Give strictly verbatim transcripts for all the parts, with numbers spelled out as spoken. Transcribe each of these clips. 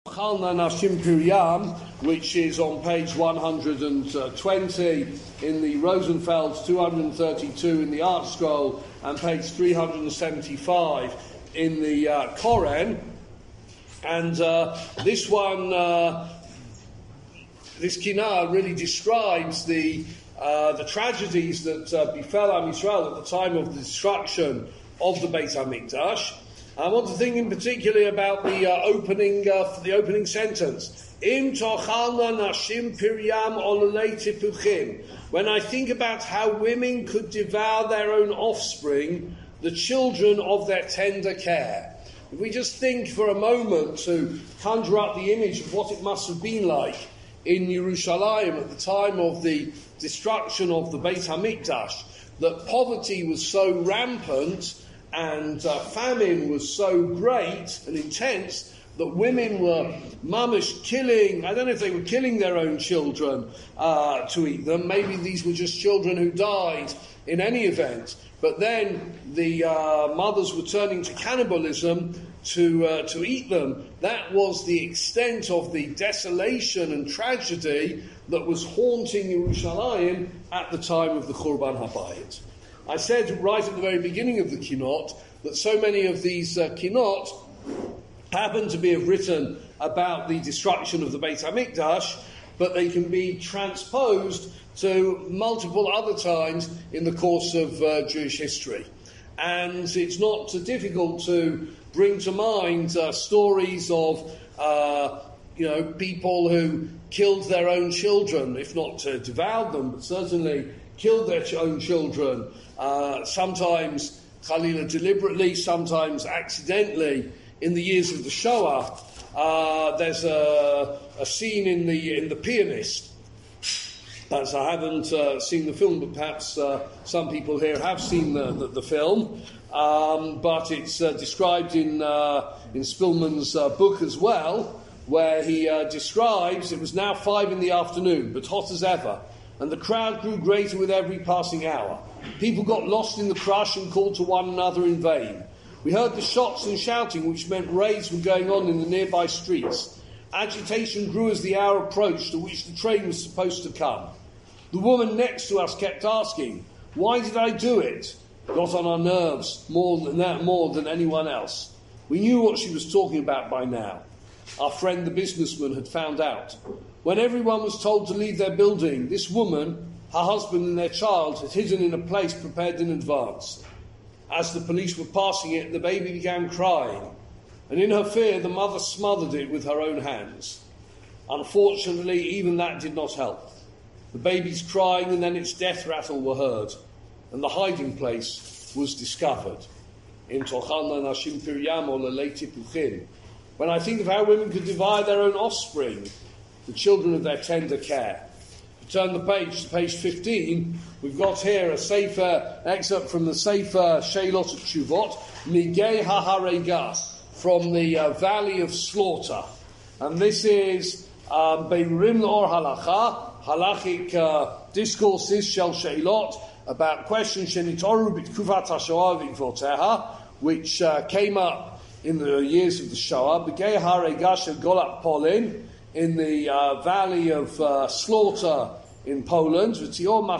Chalna Nashim Piryam, which is on page one hundred twenty in the Rosenfeld, two hundred thirty-two in the Art Scroll, and page three hundred seventy-five in the uh, Koren. And uh, this one, uh, this Kinah really describes the uh, the tragedies that uh, befell Am Yisrael at the time of the destruction of the Beit HaMikdash. I want to think in particular about the uh, opening uh, the opening sentence. Im tochalna nashim piryam ololei tipuchim. When I think about how women could devour their own offspring, the children of their tender care. If we just think for a moment to conjure up the image of what it must have been like in Yerushalayim at the time of the destruction of the Beit HaMikdash, that poverty was so rampant and uh, famine was so great and intense that women were mamish killing, I don't know if they were killing their own children uh, to eat them. Maybe these were just children who died in any event. But then the uh, mothers were turning to cannibalism to uh, to eat them. That was the extent of the desolation and tragedy that was haunting Yerushalayim at the time of the Churban HaBayit. I said right at the very beginning of the Kinot that so many of these uh, Kinot happen to be written about the destruction of the Beit HaMikdash, but they can be transposed to multiple other times in the course of uh, Jewish history. And it's not so difficult to bring to mind uh, stories of uh, you know, people who killed their own children, if not uh, devoured them, but certainly killed their own children, uh, sometimes Khalila deliberately, sometimes accidentally. In the years of the Shoah, uh, there's a, a scene in the in the Pianist. As I haven't uh, seen the film, but perhaps uh, some people here have seen the, the, the film. Um, but it's uh, described in uh, in Spillman's uh, book as well, where he uh, describes it was now five in the afternoon, but hot as ever. And the crowd grew greater with every passing hour. People got lost in the crush and called to one another in vain. We heard the shots and shouting, which meant raids were going on in the nearby streets. Agitation grew as the hour approached to which the train was supposed to come. The woman next to us kept asking, "Why did I do it?" Got on our nerves more than that, more than anyone else. We knew what she was talking about by now. Our friend the businessman had found out. When everyone was told to leave their building, this woman, her husband and their child had hidden in a place prepared in advance. As the police were passing it, the baby began crying, and in her fear the mother smothered it with her own hands. Unfortunately, even that did not help. The baby's crying and then its death rattle were heard, and the hiding place was discovered. In Tochalna Nashim Piryam ololei tipuchim. When I think of how women could divide their own offspring, the children of their tender care. If you turn the page to page fifteen, we've got here a Sefer, excerpt from the Sefer Sheilot Tshuvot, Migei HaHarega, from the uh, Valley of Slaughter. And this is Beirurim L'or Halacha, halachic uh, discourses, Shel Sheilot, about questions Shenitoru B'Tkufat HaShoah V'Ikvoteha, which uh, came up in the years of the Shoah, B'Gei HaRega Shel Golat Polin, in the uh, Valley of uh, Slaughter in Poland, and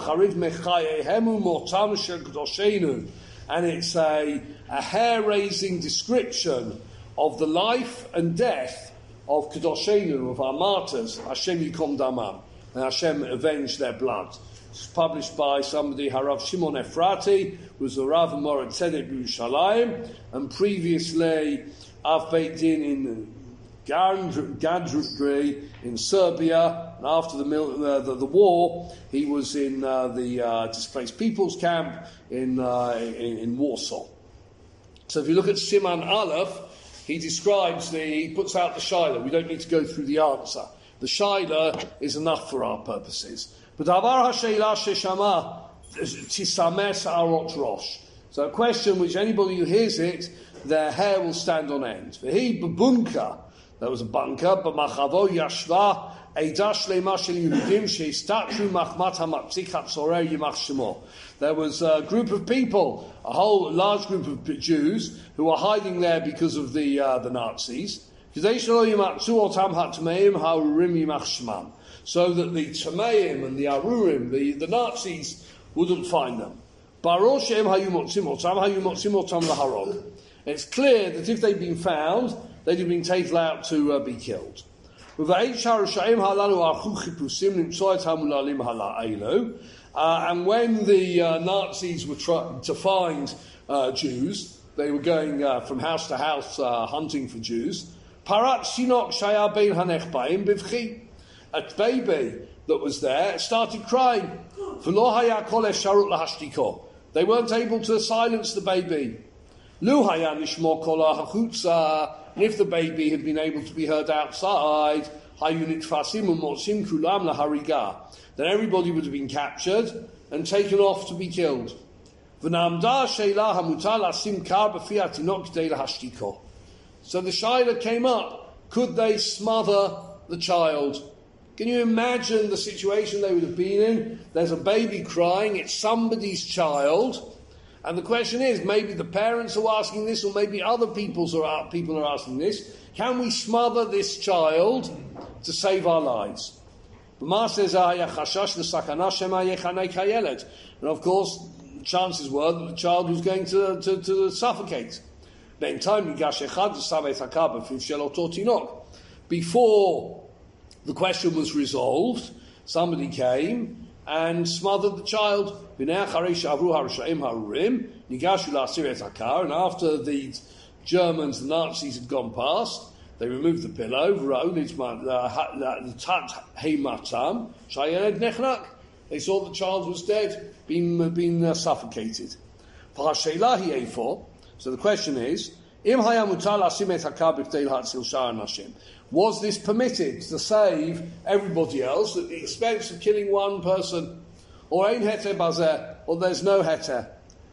it's a, a hair-raising description of the life and death of Kedoshenu, of our martyrs, Hashem Yikom Damam, and Hashem avenged their blood. It's published by somebody, Harav Shimon Efrati, who was the Rav Mored Tzedek Yerushalayim, and previously Av Beit Din in Gadrudri in Serbia, and after the, uh, the, the war, he was in uh, the uh, displaced people's camp in, uh, in in Warsaw. So if you look at Siman Aleph, he describes the, he puts out the Shaila. We don't need to go through the answer. The Shaila is enough for our purposes. But Avar HaSheila Sheshama Tisames Arot Rosh. So a question which anybody who hears it, their hair will stand on end. V'hi b'bunka. There was a bunker, but Machavo Yashva Eidah Shlema Shel Yehudim Sheistatru Machmat HaMatzik HaTzorer Yimach Shemo. There was a group of people, a whole large group of Jews, who were hiding there because of the uh, the Nazis. So that the Tameim and the Arurim, the, the Nazis, wouldn't find them. It's clear that if they'd been found, they'd have been taken out to uh, be killed. Uh, and when the uh, Nazis were trying to find uh, Jews, they were going uh, from house to house uh, hunting for Jews. A baby that was there started crying. They weren't able to silence the baby. And if the baby had been able to be heard outside, then everybody would have been captured and taken off to be killed. So the shaila came up, could they smother the child? Can you imagine the situation they would have been in? There's a baby crying, it's somebody's child, and the question is, maybe the parents are asking this, or maybe other people's are, people are asking this, can we smother this child to save our lives? And of course, chances were that the child was going to, to, to suffocate. Before the question was resolved, somebody came and smothered the child. And after the Germans, the Nazis had gone past, they removed the pillow. They saw the child was dead, been, been uh, suffocated. So the question is, was this permitted to save everybody else at the expense of killing one person? Or ein heter bazeh, or there's no heter.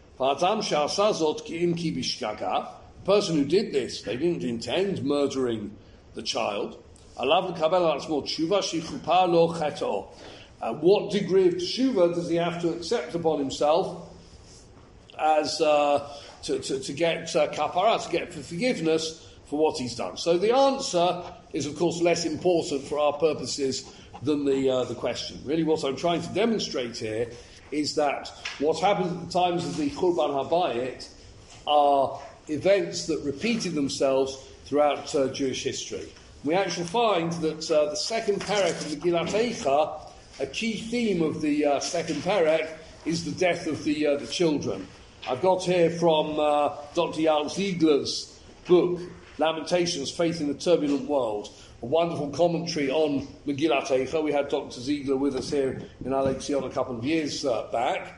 The person who did this, they didn't intend murdering the child. Uh, what degree of teshuva does he have to accept upon himself as uh, to, to, to get uh, kapara, to get forgiveness for what he's done? So the answer is, of course, less important for our purposes than the uh, the question. Really, what I'm trying to demonstrate here is that what happened at the times of the Churban HaBayit are events that repeated themselves throughout uh, Jewish history. We actually find that uh, the second perek of Megillat Eicha, a key theme of the uh, second perek, is the death of the uh, the children. I've got here from uh, Doctor Yael Ziegler's book, Lamentations, Faith in the Turbulent World, a wonderful commentary on Megillat Eicha. We had Doctor Ziegler with us here in Alex Zion a couple of years uh, back.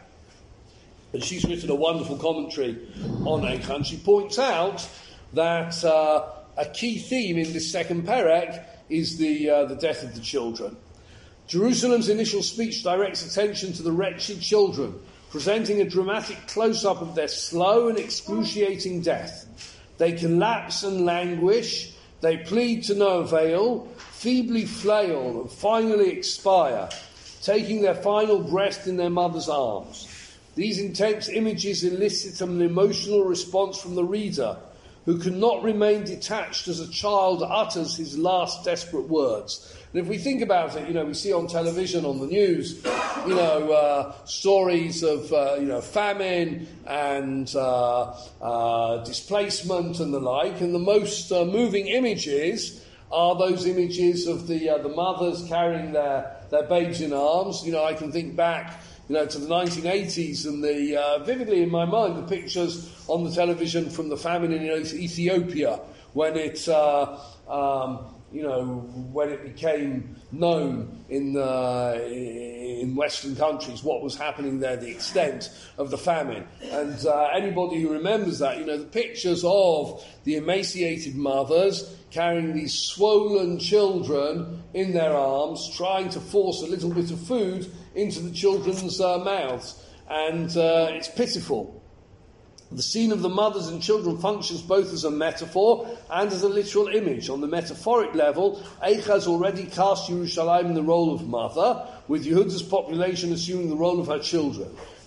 And she's written a wonderful commentary on Eicha, and she points out that uh, a key theme in this second perek is the uh, the death of the children. Jerusalem's initial speech directs attention to the wretched children, presenting a dramatic close-up of their slow and excruciating death. They collapse and languish, they plead to no avail, feebly flail and finally expire, taking their final breath in their mother's arms. These intense images elicit an emotional response from the reader, who cannot remain detached as a child utters his last desperate words. And if we think about it, you know, we see on television, on the news, you know, uh, stories of, uh, you know, famine and uh, uh, displacement and the like, and the most uh, moving images are those images of the uh, the mothers carrying their, their babes in arms. You know, I can think back, you know, to the nineteen eighties and the, uh, vividly in my mind, the pictures on the television from the famine in Ethiopia when it, uh, um, you know, when it became known in uh, in Western countries what was happening there, the extent of the famine. And uh, anybody who remembers that, you know, the pictures of the emaciated mothers carrying these swollen children in their arms, trying to force a little bit of food into the children's uh, mouths. And uh, it's pitiful. The scene of the mothers and children functions both as a metaphor and as a literal image. On the metaphoric level, Eicha has already cast Yerushalayim in the role of mother, with Yehuda's population assuming the role of her children.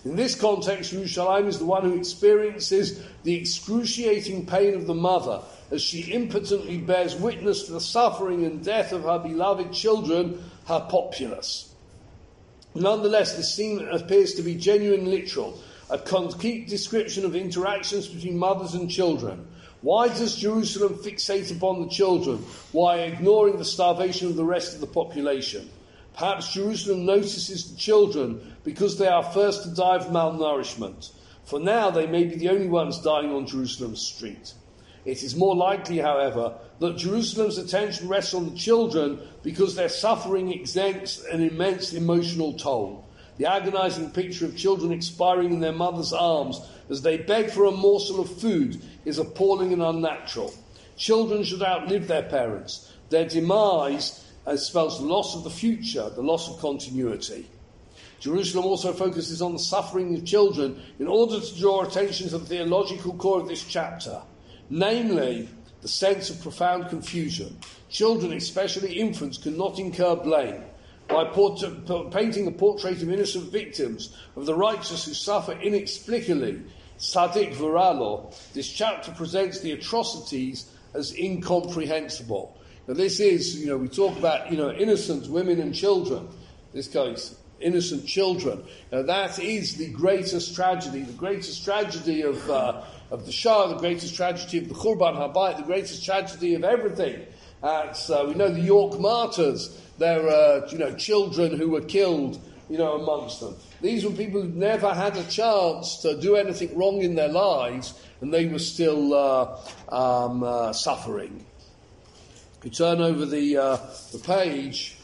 In this context, Yerushalayim is the one who experiences the excruciating pain of the mother as she impotently bears witness to the suffering and death of her beloved children, her populace. Nonetheless, this scene appears to be genuine literal, a concrete description of interactions between mothers and children. Why does Jerusalem fixate upon the children, while ignoring the starvation of the rest of the population? Perhaps Jerusalem notices the children because they are first to die of malnourishment. For now, they may be the only ones dying on Jerusalem's street. It is more likely, however, that Jerusalem's attention rests on the children because their suffering exempts an immense emotional toll. The agonizing picture of children expiring in their mother's arms as they beg for a morsel of food is appalling and unnatural. Children should outlive their parents. Their demise uh, spells the loss of the future, the loss of continuity. Jerusalem also focuses on the suffering of children in order to draw attention to the theological core of this chapter, namely the sense of profound confusion. Children, especially infants, cannot incur blame. By port- painting a portrait of innocent victims, of the righteous who suffer inexplicably, Tzadik V'Ralo, this chapter presents the atrocities as incomprehensible. Now this is, you know, we talk about, you know, innocent women and children. In this case, innocent children. Now that is the greatest tragedy, the greatest tragedy of uh, of the Shoah, the greatest tragedy of the Churban Habayit, the greatest tragedy of everything. Uh, so we know the York martyrs. There are, you know, children who were killed, you know, amongst them. These were people who never had a chance to do anything wrong in their lives, and they were still uh, um, uh, suffering. If you turn over the uh, the page.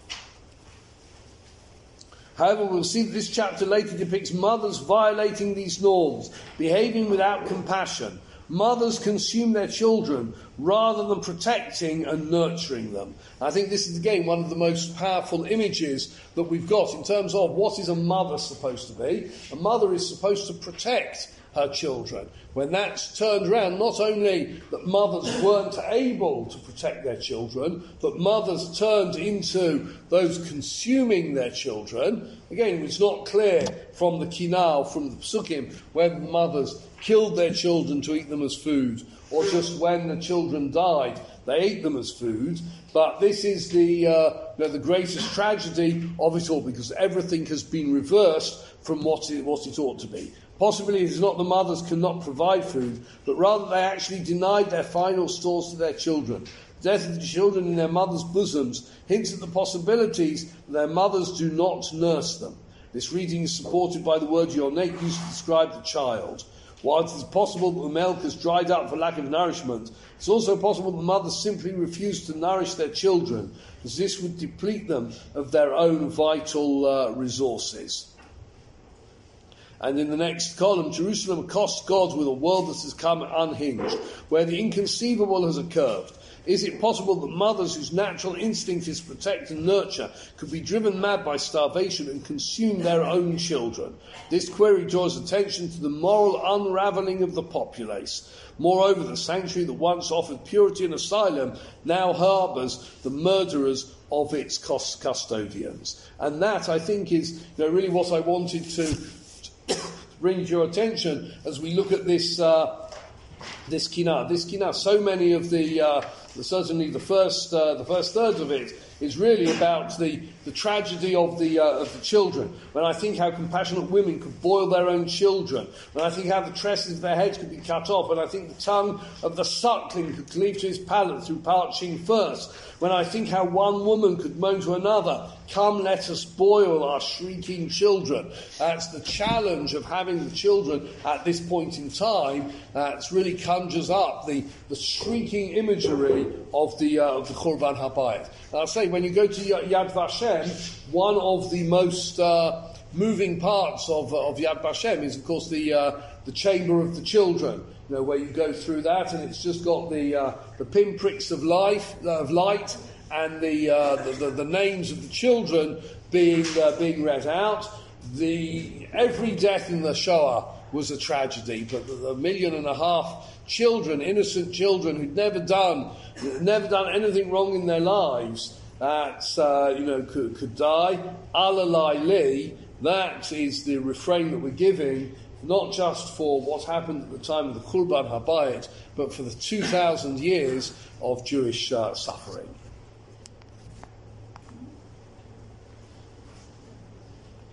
However, we'll see that this chapter later depicts mothers violating these norms, behaving without compassion. Mothers consume their children rather than protecting and nurturing them. I think this is, again, one of the most powerful images that we've got in terms of what is a mother supposed to be. A mother is supposed to protect her children. When that's turned around, not only that mothers weren't able to protect their children, but mothers turned into those consuming their children. Again, it's not clear from the Kinal, from the Psukim, whether mothers killed their children to eat them as food, or just when the children died, they ate them as food. But this is the, uh, you know, the greatest tragedy of it all, because everything has been reversed from what it, what it ought to be. Possibly it is not the mothers cannot provide food, but rather they actually denied their final stores to their children. The death of the children in their mothers' bosoms hints at the possibilities that their mothers do not nurse them. This reading is supported by the word yonek used to describe the child. While it is possible that the milk has dried up for lack of nourishment, it's also possible that the mothers simply refuse to nourish their children, as this would deplete them of their own vital uh, resources. And in the next column, Jerusalem accosts God with a world that has come unhinged, where the inconceivable has occurred. Is it possible that mothers whose natural instinct is to protect and nurture could be driven mad by starvation and consume their own children? This query draws attention to the moral unravelling of the populace. Moreover, the sanctuary that once offered purity and asylum now harbours the murderers of its custodians. And that, I think, is, you know, really what I wanted to bring to your attention as we look at this uh, this kinah. This kinah, so many of the, uh, the certainly the first uh, the first third of it is really about the, the tragedy of the uh, of the children. When I think how compassionate women could boil their own children, when I think how the tresses of their heads could be cut off, when I think the tongue of the suckling could cleave to his palate through parching thirst, when I think how one woman could moan to another, "Come, let us boil our shrieking children." That's the challenge of having the children at this point in time. That really conjures up the, the shrieking imagery of the uh, of the Churban Habayit. I'll say, when you go to Yad Vashem, one of the most uh, moving parts of, of Yad Vashem is, of course, the uh, the chamber of the children. You know, where you go through that, and it's just got the uh, the pinpricks of life of light, and the, uh, the, the the names of the children being uh, being read out. The every death in the Shoah was a tragedy, but the, the million and a half children, innocent children who'd never done never done anything wrong in their lives, that uh, you know could, could die. Alalai li, That is the refrain that we're giving, not just for what happened at the time of the Churban HaBayit, but for the two thousand years of Jewish uh, suffering.